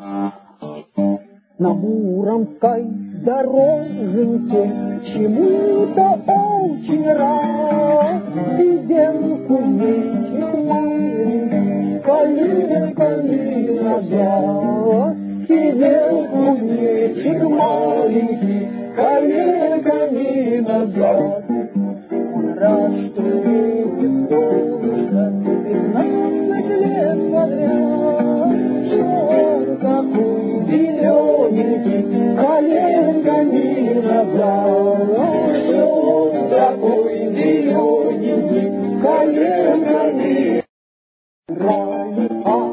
На Муромской дороженьке чему-то очень рад. Студентку мечик маленький, колени назад. Студентку мечик маленький, колени назад. Рад, что светит солнце 15 лет подряд, что он такой зелененький, коленками назад, что он такой зелененький, коленками. Играли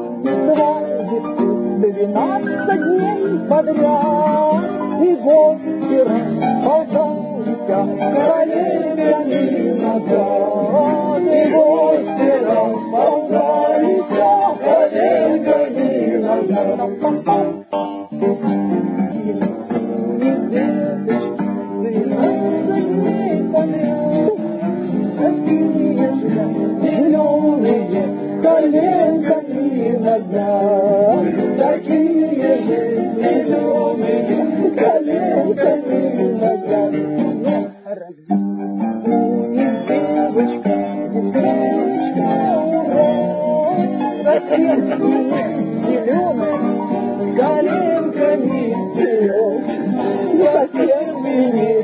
свадебку 12 дней подряд, и гости расползались коленками назад, и гости расползались коленками назад. Зеленые коленками назад, такие же зеленые коленками назад. Девочка, ура, зеленые коленками вперед, совсем меня.